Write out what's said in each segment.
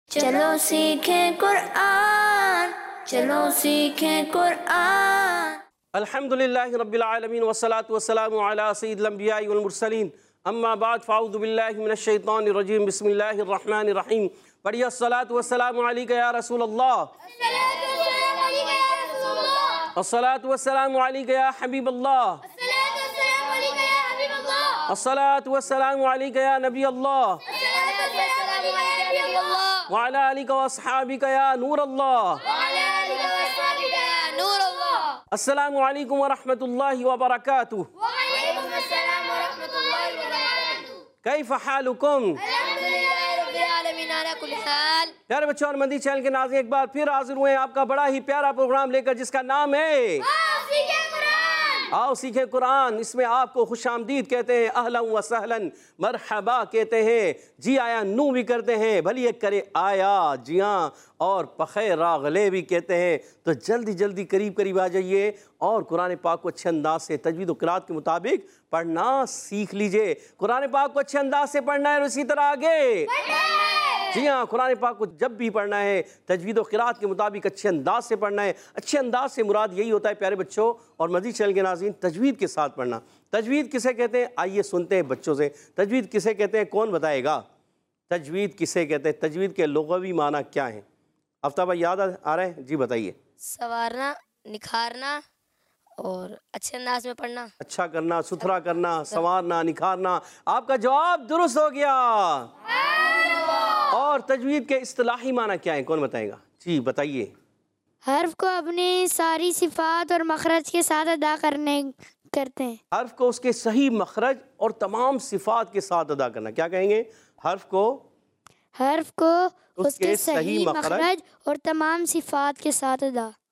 چلو سیکھیں قرآن، چلو سیکھیں قرآن۔ الحمدللہ رب العالمین والصلاة والسلام علی سید الانبیاء والمرسلین، اما بعد فاعوذ باللہ من الشیطان الرجیم، بسم اللہ الرحمن الرحیم۔ پڑھیے الصلاة والسلام علیکہ یا رسول اللہ، الصلاة والسلام علیکہ یا حبیب اللہ، الصلاة والسلام علیکہ یا نبی اللہ، وعلی آلکہ واصحابکہ یا نور اللہ۔ السلام علیکم ورحمۃ اللہ وبرکاتہ۔ وعلیکم السلام ورحمۃ اللہ وبرکاتہ۔ کیف حالکم؟ الحمدللہ رب العالمین علی کل حال۔ پیارے بچوں اور مدنی چینل کے ناظرین، ایک بار پھر حاضر ہوئے ہیں آپ کا بڑا ہی پیارا پروگرام لے کر، جس کا نام ہے آؤ سیکھیں قرآن۔ اس میں آپ کو خوش آمدید کہتے ہیں، اہلا و سہلا، مرحبا کہتے ہیں، جی آیا نو بھی کرتے ہیں، بھلی کرے آیا جی ہاں، اور بخیر راغلے بھی کہتے ہیں۔ تو جلدی جلدی قریب آ جائیے اور قرآن پاک کو اچھے انداز سے تجوید و قرات کے مطابق پڑھنا سیکھ لیجئے۔ قرآن پاک کو اچھے انداز سے پڑھنا ہے اور اسی طرح آگے جی ہاں، قرآن پاک کو جب بھی پڑھنا ہے تجوید و قرات کے مطابق اچھے انداز سے پڑھنا ہے۔ اچھے انداز سے مراد یہی ہوتا ہے پیارے بچوں اور مدنی چینل کے ناظرین، تجوید کے ساتھ پڑھنا۔ تجوید کسے کہتے ہیں؟ آئیے سنتے ہیں بچوں سے، تجوید کسے کہتے ہیں؟ کون بتائے گا تجوید کسے کہتے ہیں؟ تجوید کے لغوی معنی کیا ہیں؟ آفتاب بھائی یاد آ رہے ہیں؟ جی بتائیے۔ سنوارنا، نکھارنا اور اچھے انداز میں پڑھنا، اچھا کرنا، ستھرا کرنا، سنوارنا، نکھارنا۔ آپ کا جواب درست ہو گیا۔ اور تجوید کے اصطلاحی معنی کیا ہیں؟ کون بتائے گا؟ جی بتائیے۔ حرف کو اپنی ساری صفات اور مخرج کے ساتھ ادا کرتے ہیں۔ حرف کو اس کے صحیح مخرج اور تمام صفات کے ساتھ ادا کرنا۔ کیا کہیں گے؟ حرف کو اس کے صحیح مخرج اور تمام صفات کے ساتھ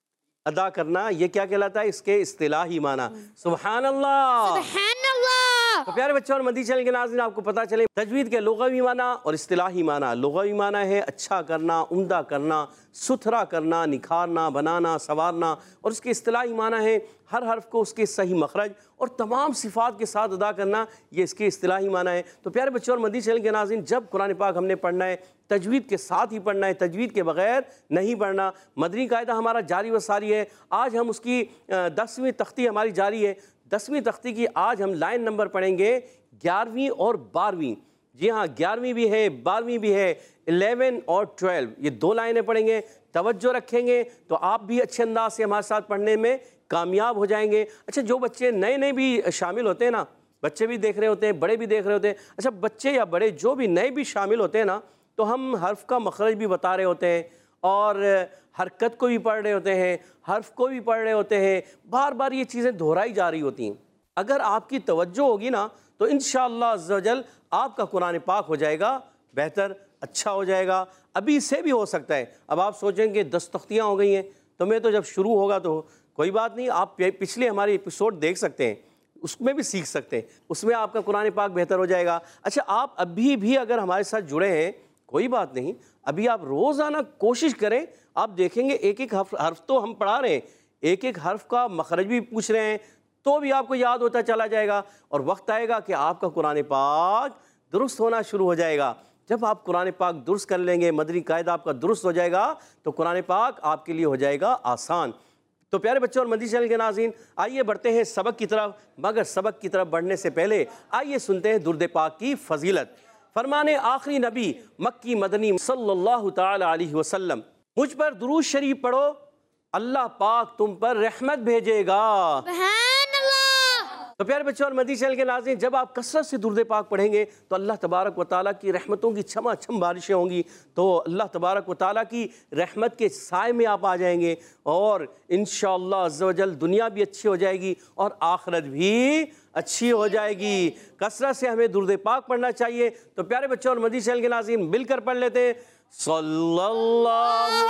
ادا کرنا، یہ کیا کہلاتا ہے؟ اس کے اصطلاحی معنی۔ سبحان اللہ، سبحان اللہ۔ تو پیارے بچوں اور مدنی چینل کے ناظرین، آپ کو پتہ چلے تجوید کے لغوی معنی اور اصطلاحی معنی۔ لغوی معنی ہے اچھا کرنا، عمدہ کرنا، ستھرا کرنا، نکھارنا، بنانا، سنوارنا، اور اس کے اصطلاحی معنی ہے ہر حرف کو اس کے صحیح مخرج اور تمام صفات کے ساتھ ادا کرنا، یہ اس کے اصطلاحی معنی ہے۔ تو پیارے بچوں اور مدنی چینل کے ناظرین، جب قرآن پاک ہم نے پڑھنا ہے تجوید کے ساتھ ہی پڑھنا ہے، تجوید کے بغیر نہیں پڑھنا۔ مدنی قاعدہ ہمارا جاری و ساری ہے۔ آج ہم اس کی 10ویں تختی ہماری جاری ہے۔ 10ویں تختی کی آج ہم لائن نمبر پڑھیں گے 11ویں اور 12ویں۔ جی ہاں، 11ویں بھی ہے، 12ویں بھی ہے، 11 اور 12، یہ دو لائنیں پڑھیں گے۔ توجہ رکھیں گے تو آپ بھی اچھے انداز سے ہمارے ساتھ پڑھنے میں کامیاب ہو جائیں گے۔ اچھا، جو بچے نئے بھی شامل ہوتے ہیں نا، بچے بھی دیکھ رہے ہوتے ہیں، بڑے بھی دیکھ رہے ہوتے ہیں، اچھا بچے یا بڑے جو بھی نئے بھی شامل ہوتے ہیں نا، تو ہم حرف کا مخرج بھی بتا رہے ہوتے ہیں اور حرکت کو بھی پڑھ رہے ہوتے ہیں، حرف کو بھی پڑھ رہے ہوتے ہیں، بار بار یہ چیزیں دہرائی جا رہی ہوتی ہیں۔ اگر آپ کی توجہ ہوگی نا تو انشاءاللہ عز و جل آپ کا قرآن پاک ہو جائے گا بہتر، اچھا ہو جائے گا۔ ابھی سے بھی ہو سکتا ہے۔ اب آپ سوچیں کہ 10 تختیاں ہو گئی ہیں تو میں تو جب شروع ہوگا تو کوئی بات نہیں، آپ پچھلے ہمارے ایپیسوڈ دیکھ سکتے ہیں، اس میں بھی سیکھ سکتے ہیں، اس میں آپ کا قرآن پاک بہتر ہو جائے گا۔ اچھا، آپ ابھی بھی اگر ہمارے ساتھ جڑے ہیں کوئی بات نہیں، ابھی آپ روزانہ کوشش کریں، آپ دیکھیں گے ایک ایک حرف تو ہم پڑھا رہے ہیں، ایک ایک حرف کا مخرج بھی پوچھ رہے ہیں، تو بھی آپ کو یاد ہوتا چلا جائے گا اور وقت آئے گا کہ آپ کا قرآن پاک درست ہونا شروع ہو جائے گا۔ جب آپ قرآن پاک درست کر لیں گے، مدنی قاعدہ آپ کا درست ہو جائے گا، تو قرآن پاک آپ کے لیے ہو جائے گا آسان۔ تو پیارے بچوں اور مدنی چینل کے ناظرین، آئیے بڑھتے ہیں سبق کی طرف، مگر سبق کی طرف بڑھنے سے پہلے آئیے سنتے ہیں درود پاک کی فضیلت۔ فرمان آخری نبی مکی مدنی صلی اللہ تعالی علیہ وسلم، مجھ پر درود شریف پڑھو، اللہ پاک تم پر رحمت بھیجے گا۔ سبحان اللہ۔ تو پیارے بچوں اور مدنی چینل کے ناظرین، جب آپ کثرت سے درود پاک پڑھیں گے تو اللہ تبارک و تعالیٰ کی رحمتوں کی چھما چھم بارشیں ہوں گی، تو اللہ تبارک و تعالیٰ کی رحمت کے سائے میں آپ آ جائیں گے اور انشاءاللہ عز و جل دنیا بھی اچھی ہو جائے گی اور آخرت بھی اچھی ہو جائے گی۔ کثرت سے ہمیں درود پاک پڑھنا چاہیے۔ تو پیارے بچوں اور مدنی چینل کے ناظرین، مل کر پڑھ لیتے ہیں، صلی اللہ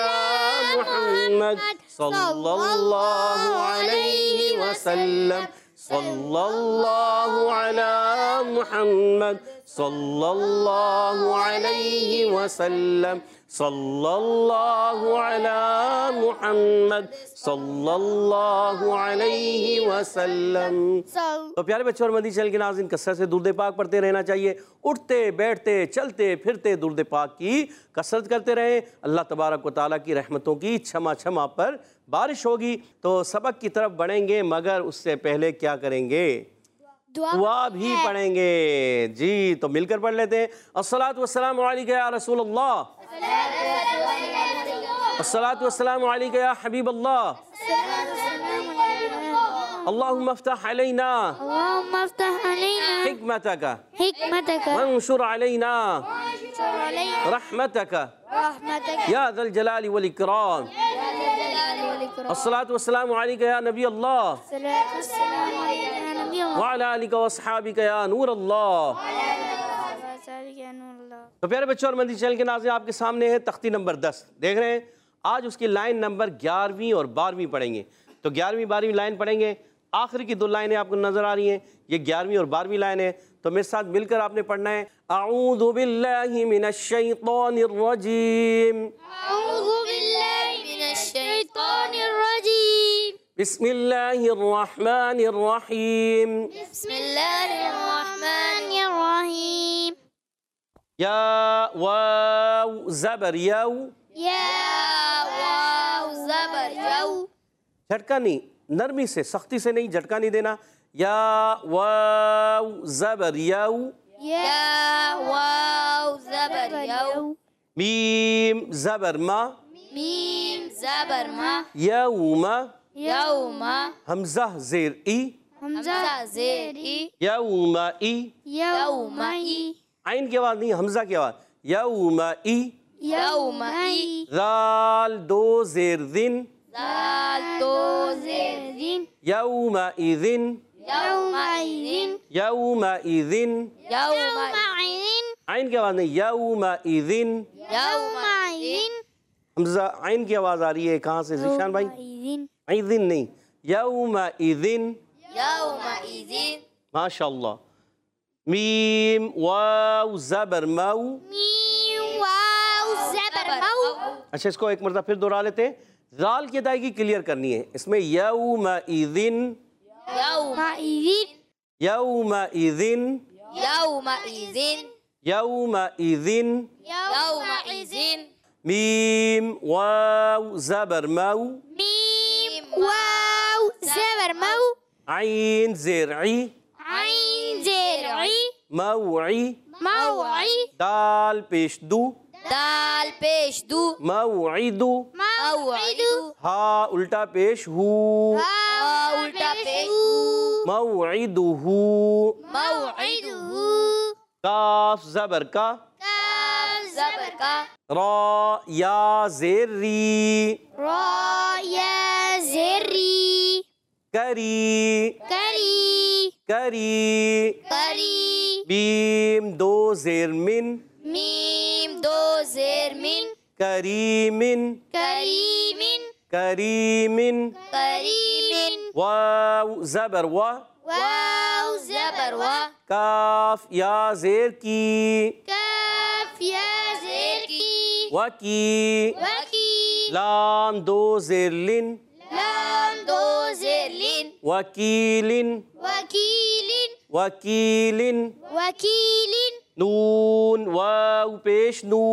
علی محمد صلی اللہ علیہ وسلم، صلی اللہ علی محمد صلی اللہ علیہ وسلم، صلی اللہ علی محمد صلی اللہ علیہ وسلم۔ تو پیارے بچوں اور مدنی چینل کے ناظرین، کثرت سے درود پاک پڑھتے رہنا چاہیے، اٹھتے بیٹھتے چلتے پھرتے درود پاک کی کثرت کرتے رہیں، اللہ تبارک و تعالیٰ کی رحمتوں کی چھما چھما پر بارش ہوگی۔ تو سبق کی طرف بڑھیں گے، مگر اس سے پہلے کیا کریں گے؟ دعا بھی پڑھیں گے۔ جی تو مل کر پڑھ لیتے ہیں۔ الصلاۃ والسلام علیک یا رسول اللہ، الصلاۃ والسلام علیک یا حبیب اللہ، اللہم افتح علینا اللهم افتح علينا حکمتک حکمتک وانشر علینا وانشر علينا رحمتک رحمتک یا ذا الجلال والاکرام۔ الصلاۃ والسلام علیک یا نبی اللہ الصلاۃ والسلام علیک یا نبی اللہ وعلی آلک واصحابک یا نور اللہ۔ تو پیارے بچوں اور مدنی چینل کے ناظرین، آپ کے سامنے ہے تختی نمبر 10، دیکھ رہے ہیں۔ آج اس کی لائن نمبر 11ویں اور 12ویں پڑھیں گے۔ تو 11ویں 12ویں لائن پڑھیں گے، آخر کی 2 لائنیں آپ کو نظر آ رہی ہیں، یہ 11ویں اور 12ویں لائن ہے۔ تو میرے ساتھ مل کر آپ نے پڑھنا ہے، اعوذ باللہ من الشیطان الرجیم، اعوذ باللہ من الشیطان الرجیم، بسم اللہ الرحمن الرحیم، بسم اللہ الرحمن الرحیم، یا واو زبر یو، یا واو زبر یو، جھٹکا نہیں، نرمی سے، سختی سے نہیں، جھٹکا نہیں دینا۔ یا واو زبر یو، یا واو زبر یو، میم زبر ما، میم زبر ما، یوم، یوم، حمزہ زیر ای، حمزہ زیر ای، یوم ای، یوم ای، عین کی آواز نہیں، حمزہ کی آواز، یوم ای، یوم ای، ذال 2 زیر ذن، دال 2 زیر دین، یوم ایذن، یوم ایذن، یوم ایذن، یوم ایذن، عین کی آواز نہیں، یوم ایذن، یوم ایذن، حمزہ عین کی آواز آ رہی ہے کہاں سے ذیشان بھائی؟ ایذن نہیں، یوم ایذن، یوم ایذن، ماشاءاللہ۔ میم واو زبر مو، میم واو زبر مو، اچھا اس کو ایک مرتبہ پھر دہرا لیتے ہیں، ذال کی ادائیگی کلیئر کرنی ہے، اس میں یوم ایذن، یوم ایذن، یوم ایذن، یوم ایذن، یوم ایذن، یوم ایذن، میم واو زبر مو، میم واو زبر مو، عین زرعی، عین زرعی، موعی، موعی، دال پیش دو، دال پیش دو، موعدو، موعد، ہا الٹا پیش ہو، ہا الٹا پیش، موعدہ، موعد، کاف زبر کا، کاف زبر کا، را یا زیر ری، را یا زری، کری، کری، کری، کری، بیم 2 زیر من، میم 2 زیر من، کریمن، کریمن، کریمن، کریمن، واو زبر و، واو زبر و، کاف یا زیر کی، کاف یا زیر کی، وکی، وکی، لام 2 زیر لن، لام 2 زیر لن، وکیلن، وکیلن، وکیلن، وکیلن، نون واو پیش نو،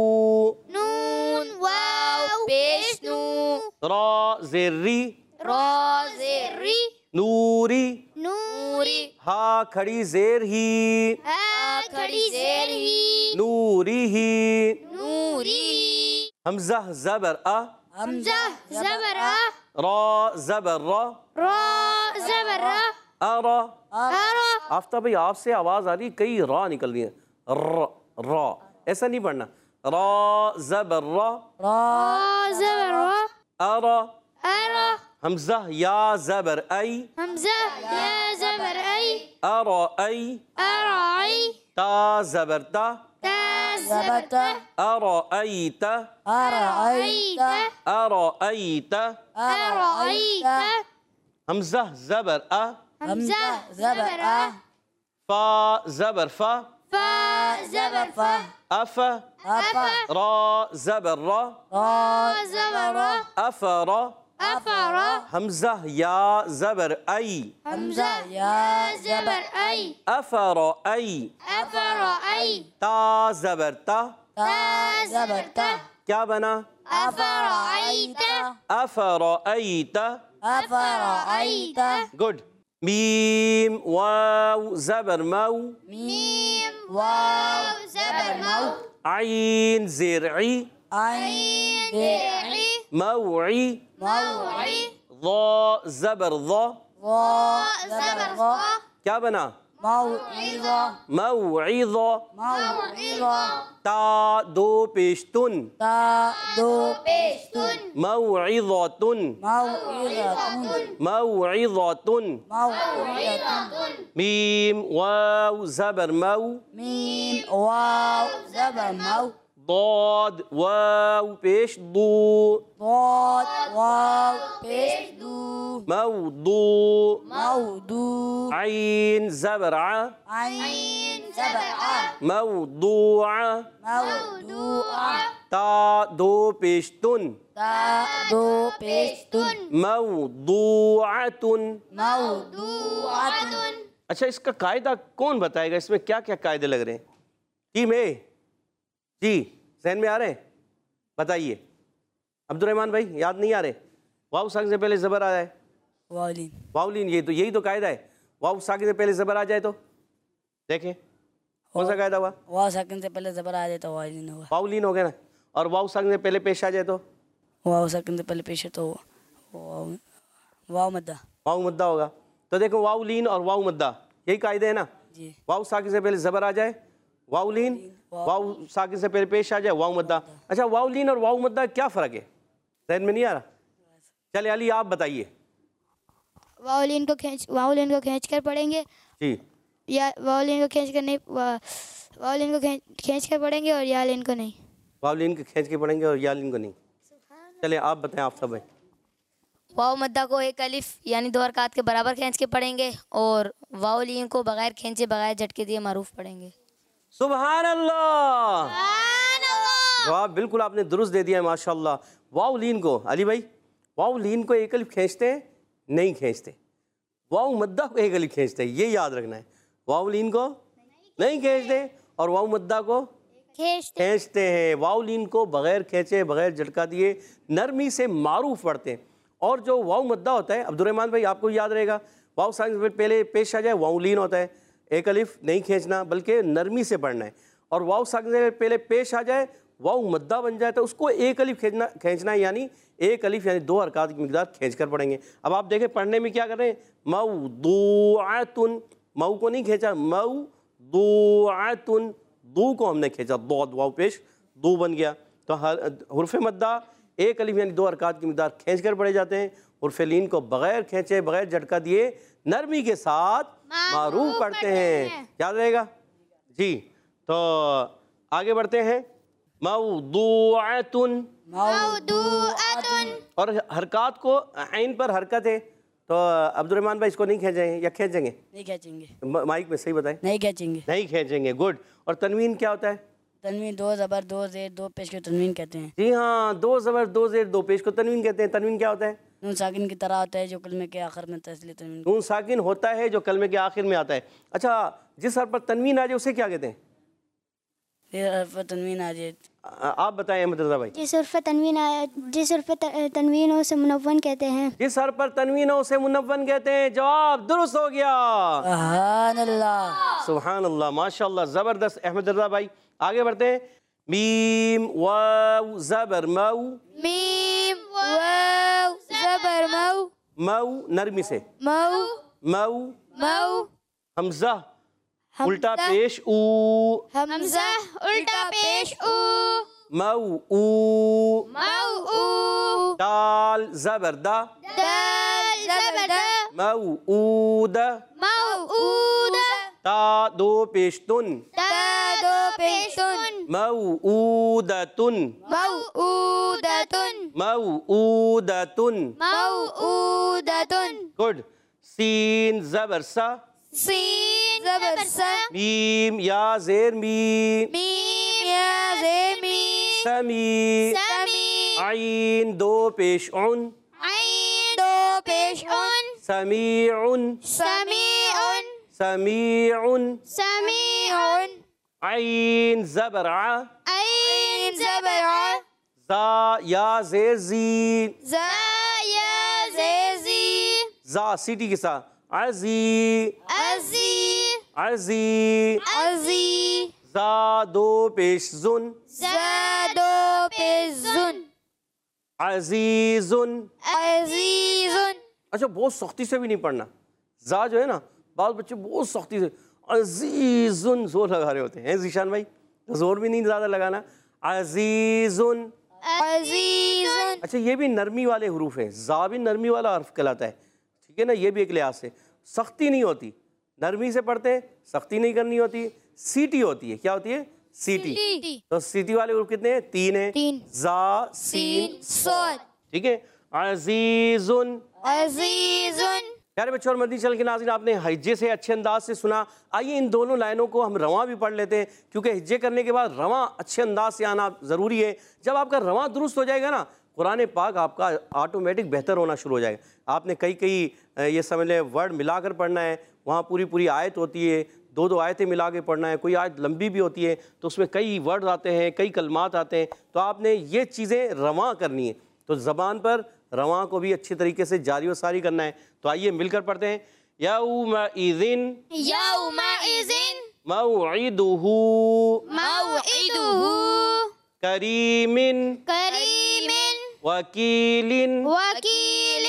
نون واو پیش نو، را زیر ری، را زیر ری، نوری، نوری، ہا کھڑی زیر ہی، ہا کھڑی زیر ہی، نوری ہی، نوری، حمزہ زبر آ، حمزہ زبر آ، را زبر را، را زبر آ، ارا، ارا، آفتاب بھائی آپ سے آواز آ رہی، کئی را نکل رہی ہیں، را، ایسا نہیں پڑھنا، را زبر را، را زبر را، ارا، ارا، حمزہ یا زبر ای، حمزہ یا زبر ای، ارا ای، ارعی، تا زبر تا، تا زبر تا، ارا ایت، ارعیت، ارائیت، ارعیت، حمزہ زبر آ، حمزہ زبر آ، فا زبر فا، فا زبر فا أف أفا را زبر را را زبر را أفر أفر همزة يا زبر أي حمزة يا زبر أي أفر أي أفر أي تا زبر تا تا زبر تا کیا بنا أفرأيت أفرأيت أفرأيت گڈ میم واو زبر مو ميم واو زبر مو عين زرعي عين ذرعي موعي موعي ضا زبر ضا ضاء زبر ضاء کیا بنا موعظة موعظة موعظة تا دو پیشتن تا دو پیشتن موعظة موعظة موعظة موعظة میم واو زبر مو ميم واو زبر مو ضاد واو پیش دو ضاد واو پیش دو موضوع موضوع عين زبر ع عين زبر ع موضوعة موضوع تا دو پیشتن تا دو پیشتن موضوعة موضوعة اچھا اس کا قاعدہ کون بتائے گا؟ اس میں کیا کیا قاعدے لگ رہے ہیں ٹیم اے؟ جی ذہن میں آ رہے ہیں؟ بتائیے عبد الرحمن بھائی، یاد نہیں آ رہے؟ واو ساکن سے پہلے زبر آ جائے واولین واولین، یہی تو قاعدہ ہے. واو ساکن سے پہلے زبر آ جائے تو دیکھیں کون سا قاعدہ ہوا؟ واو ساکن سے پہلے زبر آ جائے تو واولین ہوگا. واولین ہو گیا نا. اور واو ساکن سے پہلے پیش آ جائے تو واو ساکن سے پہلے پیش ہے تو واو مدہ. واو مدہ ہوگا. تو دیکھو واو لین اور واو مدہ یہی قاعدے ہیں نا. جی واو ساکن سے پہلے زبر آ جائے واو لین، واو ساکن سے پہلے پیش آ جائے واو مدہ. اچھا واو لین اور واو مدہ کیا فرق ہے؟ ذہن میں نہیں آ رہا؟ چلے علی آپ بتائیے. واولین کو کھینچ کر پڑھیں گے جی یا واولین کو کھینچ کر نہیں، واولین کو کھینچ کر پڑھیں گے اور یا لین کو نہیں. واو لین کو کھینچ کے پڑھیں گے اور یا لین کو نہیں. چلے آپ بتائیں آفتاب بھائی. واو مدہ کو ایک الف یعنی 2 حرکات کے برابر کھینچ کے پڑھیں گے اور واو لین کو بغیر کھینچے بغیر جھٹکے دیے معروف پڑھیں گے. سبحان اللہ، جواب بالکل آپ نے درست دے دیا ہے ماشاء اللہ. واو لین کو علی بھائی، واو لین کو ایک الف کھینچتے ہیں؟ نہیں کھینچتے. واو مدہ کو ایک الف کھینچتے ہیں، یہ یاد رکھنا ہے. واو لین کو نہیں کھینچتے اور واو مدہ کو کھینچتے ہیں. واو لین کو بغیر کھینچے بغیر جھٹکا دیے نرمی سے معروف پڑھتے ہیں. اور جو واو مدہ ہوتا ہے عبد الرحمن بھائی آپ کو یاد رہے گا، واو ساکن سے پہلے پیش آ جائے واو لین ہوتا ہے. ایک الف نہیں کھینچنا بلکہ نرمی سے پڑھنا ہے. اور واو ساکن سے پہلے پیش آ جائے واو مدہ بن جائے تو اس کو ایک الف کھینچنا ہے، یعنی ایک الف یعنی 2 حرکات کی مقدار کھینچ کر پڑھیں گے. اب آپ دیکھیں پڑھنے میں کیا کر رہے ہیں. موضوعۃن، مو کو نہیں کھینچا، موضوعۃن، دو کو ہم نے کھینچا، ضاد واو پیش دو بن گیا. تو حرف مدہ ایک الف یعنی 2 حرکات کی مقدار کھینچ کر پڑھے جاتے ہیں. حرف لین کو بغیر کھینچے بغیر جھٹکا دیے نرمی کے ساتھ معروف پڑھتے ہیں. یاد رہے گا جی. تو آگے بڑھتے ہیں. موضوعۃن، اور حرکات کو عین پر حرکت ہے تو عبد الرحمن بھائی اس کو نہیں کھینچیں گے یا کھینچیں گے؟ نہیں کھینچیں گے. مائک میں صحیح بتائیں. نہیں کھینچیں گے. نہیں کھینچیں گے. گڈ. اور تنوین کیا ہوتا ہے؟ تنوین 2 زبر 2 زیر 2 پیش کو تنوین کہتے ہیں. جی ہاں، 2 زبر 2 زیر 2 پیش کو تنوین کہتے ہیں. تنوین کیا ہوتا ہے؟ نون ساکن کی طرح ہوتا ہے جو کلمے کے آخر میں تسلی تنوین. نون ساکن ہوتا ہے جو کلمے کے آخر میں آتا ہے. اچھا جس حرف پر تنوین آ جائے اسے کیا کہتے ہیں؟ حرف تنوین آ جائے. آپ بتائیں احمد رضا بھائی. جس حرف تنوین ہو اسے منون کہتے ہیں. جس حرف پر تنوین ہو اسے منون کہتے ہیں. جواب درست ہو گیا. سبحان اللہ، سبحان اللہ، ماشاء اللہ، زبردست احمد رضا بھائی. آگے بڑھتے ہیں. میم واو زبر مو، میم واو زبر مو، مو نرمی سے، مو مو. مو حمزہ الٹا پیش او، حمزہ الٹا پیش او، مو او. مو او دال زبر دا، دال زبر دا، مو او دا. موعود تا دو پیشتن، تا دو پیشتن، موعودتن، موعودتن، موعودتن. موعودتن. گڈ. سین زبر سا، سین زبر سا میم یا زیر میم میم یا زیر میم سمی سمی عین دو پیش عن عین دو پیش ان سمیع سمیع سمیع سمیع عین زبر ع عین زبر ع زا یا زیر زی زا یا زیر زی زا سیٹی کے ساتھ عزی عزی عزی عزی زا دو پیش زن زا دو پیش زن عزیز عزیز اچھا بہت سختی سے بھی نہیں پڑھنا زا جو ہے نا بعض بچے بہت سختی سے عزیز زور لگا رہے ہوتے ہیں ذیشان بھائی زور بھی نہیں زیادہ لگانا عزیز عزیز اچھا یہ بھی نرمی والے حروف ہیں زا بھی نرمی والا حرف کہلاتا ہے ٹھیک ہے نا یہ بھی ایک لحاظ سے سختی نہیں ہوتی نرمی سے پڑھتے ہیں سختی نہیں کرنی ہوتی سیٹی ہوتی ہے کیا ہوتی ہے سیٹی تو سیٹی والے حروف کتنے ہیں تین ہیں زا سین صاد ٹھیک ہے عزیز عزیز پیارے بچوں اور مدنی چینل کے ناظرین آپ نے ہجے سے اچھے انداز سے سنا آئیے ان دونوں لائنوں کو ہم رواں بھی پڑھ لیتے ہیں کیونکہ ہجے کرنے کے بعد رواں اچھے انداز سے آنا ضروری ہے جب آپ کا رواں درست ہو جائے گا نا قرآن پاک آپ کا آٹومیٹک بہتر ہونا شروع ہو جائے گا آپ نے کئی یہ سمجھ لیں ورڈ ملا کر پڑھنا ہے وہاں پوری آیت ہوتی ہے دو آیتیں ملا کے پڑھنا ہے کوئی آیت لمبی بھی ہوتی ہے تو اس میں کئی ورڈ آتے ہیں کئی کلمات آتے ہیں تو آپ نے یہ چیزیں رواں کرنی ہیں تو زبان پر رواں کو بھی اچھی طریقے سے جاری و ساری کرنا ہے تو آئیے مل کر پڑھتے ہیں یومئذ یومئذ موعدہ موعدہ کریم کریم وکیل وکیل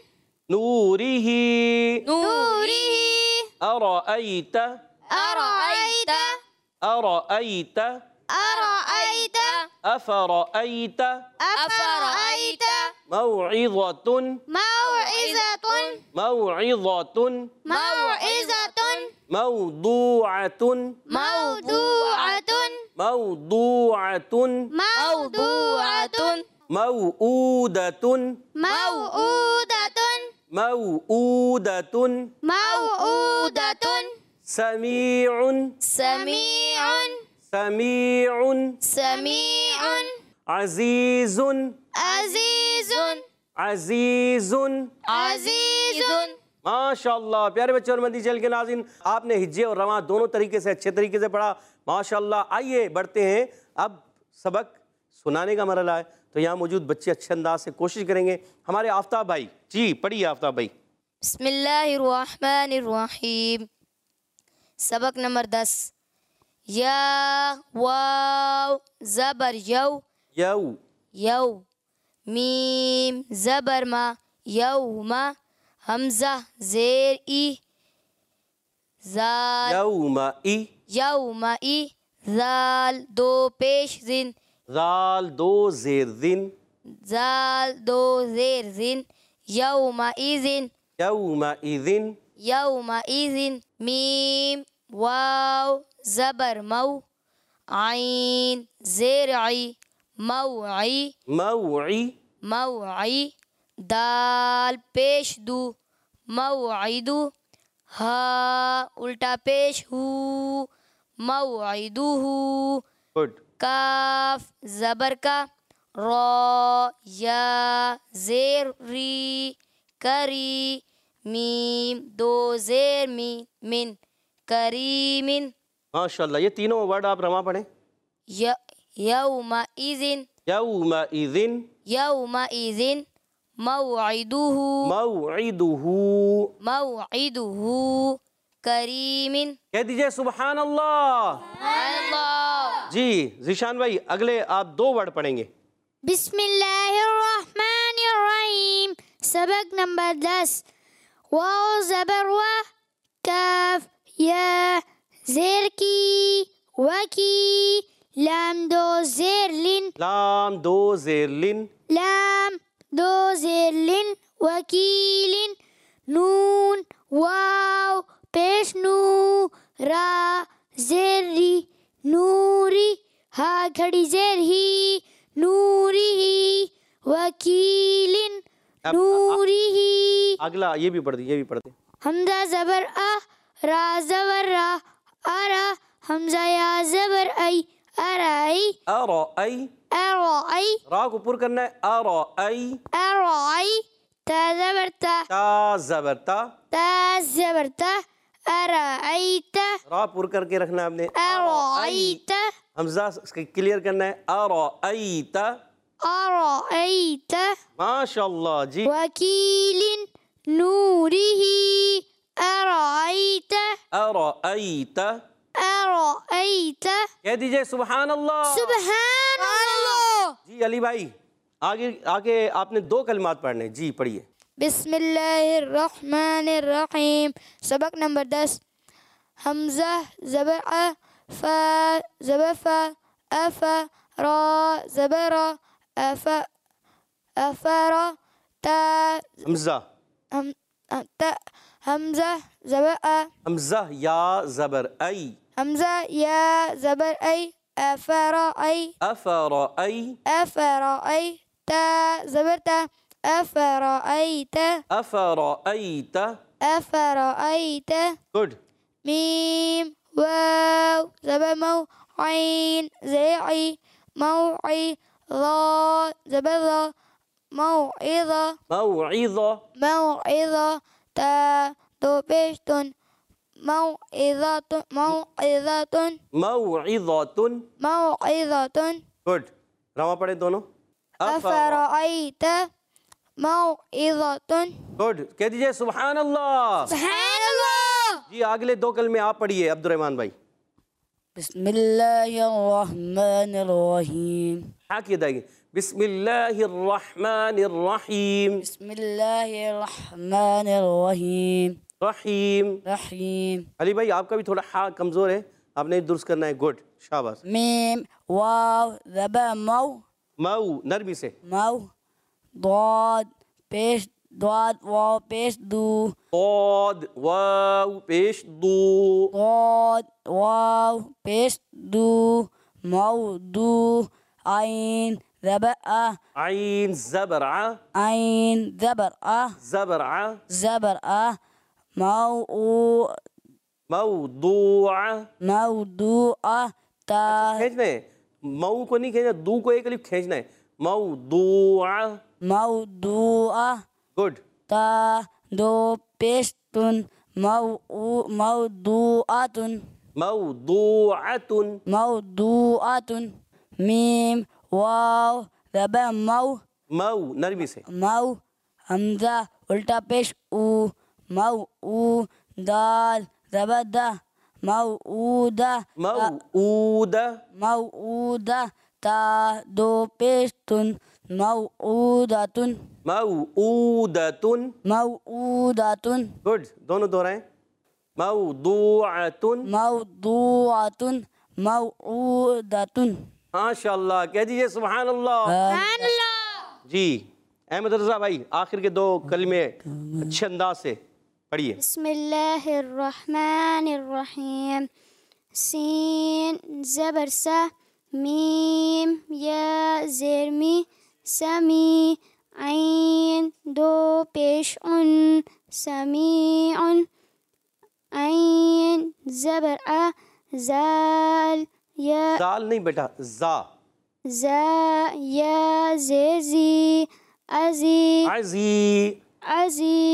نورہ نورہ ارأیت ارأیت ارأیت ارأیت افرأیت افرأیت موعظۃ موعظۃ موعظۃ موعظۃ موضوعۃ موضوعۃ موضوعۃ موضوعۃ موعودۃ موعودۃ موعودۃ موعودۃ سمیع سمیع سمیع سمیع عزیز عزیز عزیز عزیز ماشاءاللہ پیارے بچے اور مدنی چینل کے ناظرین آپ نے ہجے اور رواں دونوں طریقے سے اچھے طریقے سے پڑھا ماشاءاللہ آئیے بڑھتے ہیں اب سبق سنانے کا مرحلہ ہے تو یہاں موجود بچے اچھے انداز سے کوشش کریں گے ہمارے آفتاب بھائی جی پڑھیے آفتاب بھائی بسم اللہ الرحمن الرحیم سبق نمبر 10 یا واو زبر یو یو یو میم زبر ما یوم حمزہ زیر ای زال یومئی یومئی زال دو پیش زن زال دو زیر زن زال دو زیر زن یومئذ یومئذ یومئذ میم واو زبر مو عین زیر عی موعی موعی موعی دال پیش دو موعدو ہا الٹا پیش ہو موعدو گڈ کاف زبر کا را یا زیر ری کری میم دو زیر می من کریمن ماشاءاللہ یہ تینوں ورڈ آپ رواں پڑھیں یومئذ یومئذ یومئذ موعدہ موعدہ موعدہ کریم کہہ دیجئے سبحان اللہ اللہ جی ذیشان بھائی اگلے آپ دو ورڈ پڑھیں گے بسم اللہ الرحمن الرحیم سبق نمبر 10 واو زبر و کاف یا زیر کی وکی لام دو زیر لن لام دو زیر لن لام دو زیر لن وکیل نون واو پیش نو را زیر ری نوری ہا کھڑی زیر ہی نوری ہی وکیل نوری ہی اگلا یہ بھی پڑھ دی یہ بھی پڑھ دیں حمزہ زبر را زبر را ارا حمزہ یا زبر ای ارائی ارائی ارائی را کو پر کرنا ہے ارائی ارائی تا زبر تا تا زبر تا تا زبر تا ارائیت را پر کر کے رکھنا ہے آپ نے ارائیت حمزہ کلیئر کرنا ہے ارائیت ارائیت ماشاء اللہ جی وکیل نورہ ارائیت ارائیت ارائیت کہہ دیجئے سبحان اللہ سبحان اللہ. جی علی بھائی آگے آپ نے 2 کلمات پڑھنے، جی پڑھیے. بسم اللہ الرحمن الرحیم. سبق نمبر 10. حمزہ زبر ا، فا زبر فا، اف را زبر را، اف افرا تا حمزہ حمزہ زبر ا، حمزہ یا زبر ای، حمزہ یا زبر ای، افرا ای افرائی افرأي تا زبر تا أفرأيت افرائیت أفرأيت گڈ. ميم واو زبر مو عين زيعي موعي ضا زبر ضا موعظة موعظہ موعظة تا دو بيشتن موعظة موعظة موعظۃ موعظة گڈ. رواں پڑھے دونوں. أفرأيت موعظة گڈ. کہہ دیجئے سبحان اللہ. سبحان اللہ. جی اگلے 2 کلمے آپ پڑھیے عبد الرحمن بھائی. بسم اللہ الرحمن الرحیم. ہاں کی ادائیگی. بسم اللہ الرحمن الرحیم. بسم اللہ الرحمن الرحیم. رحیم. رحیم. علی بھائی آپ کا بھی تھوڑا ہاں کمزور ہے، آپ نے درست کرنا ہے. گڈ شاباش. میم واو زبر مو مو نرمی سے. مو ضاد پیش ضاد واو پیش دو ضاد واو پیش دو ضاد واو پیش دو مودو عین زبر آ عین زبر ع عین زبر آ زبر ع زبر آ موضوع موضوع تا کھینچنا ہے، مئو کو نہیں کھینچنا، دو کو ایک الف کھینچنا ہے. موضوع. موضوع گڈ. تا دو پیشتن موضوعات موضوعۃ. موضوعات میم واو زبر مو مو نرمی سے. مو حمزہ الٹا پیش او مو دال زبر دا موعودہ موعودہ. موعودہ تا دو پیشتن موعودۃ موعودۃ. موعودۃ گڈ. دونوں دہرائیں. موضوعۃ. موضوعۃ موعودۃ. ماشاء اللہ. کہہ دیجئے سبحان اللہ. سبحان اللہ. جی احمد رضا بھائی آخر کے 2 کلمے اچھے انداز سے پڑھیے. بسم اللہ الرحمن الرحیم. سین زبر سا، میم یا زیر می، سمی عین دو پیش ان، سمیع عین زبر ا، زال یا دال نہیں بیٹا، زا. زا یا زیر زی، ازی عزی. عزی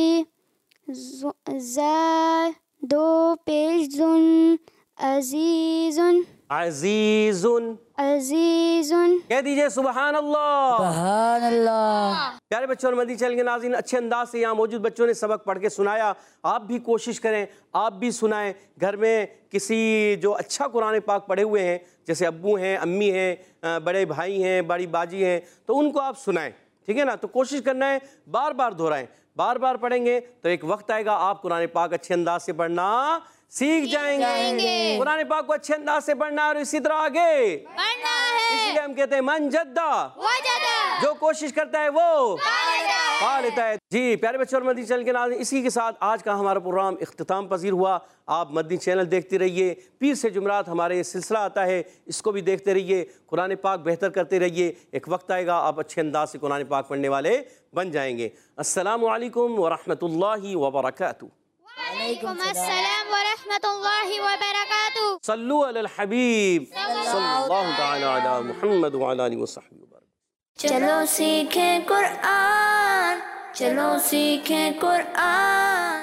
زا دو پیش زن، عزیزن عزیزن. عزیزن. کہہ دیجئے سبحان اللہ. سبحان اللہ. پیارے بچوں اور مدنی چینل کے ناظرین، اچھے انداز سے یہاں موجود بچوں نے سبق پڑھ کے سنایا. آپ بھی کوشش کریں، آپ بھی سنائیں. گھر میں کسی جو اچھا قرآن پاک پڑھے ہوئے ہیں، جیسے ابو ہیں، امی ہیں، بڑے بھائی ہیں، بڑی باجی ہیں، تو ان کو آپ سنائیں. ٹھیک ہے نا؟ تو کوشش کرنا ہے بار بار دہرائیں. بار بار پڑھیں گے تو ایک وقت آئے گا آپ قرآن پاک اچھے انداز سے پڑھنا سیکھ جائیں گے. قرآن پاک کو اچھے انداز سے پڑھنا اور اسی طرح آگے پڑھنا ہے. اسی لیے ہم کہتے ہیں من جدہ، وجدہ. جو کوشش کرتا ہے وہ پا لیتا ہے. جی پیارے بچوں اور مدنی چینل کے ناظرین، اسی کے ساتھ آج کا ہمارا پروگرام اختتام پذیر ہوا. آپ مدنی چینل دیکھتے رہیے. پیر سے جمعرات ہمارے یہ سلسلہ آتا ہے، اس کو بھی دیکھتے رہیے. قرآن پاک بہتر کرتے رہیے. ایک وقت آئے گا آپ اچھے انداز سے قرآن پاک پڑھنے والے بن جائیں گے. السلام علیکم ورحمۃ اللہ وبرکاتہ. وعلیکم السلام ورحمۃ اللہ وبرکاتہ. صلو علی الحبیب صلی اللہ تعالی علی محمد وعلی آلہ وصحبہ وبرکاتہ. چلو سیکھیں قرآن، چلو سیکھیں قرآن.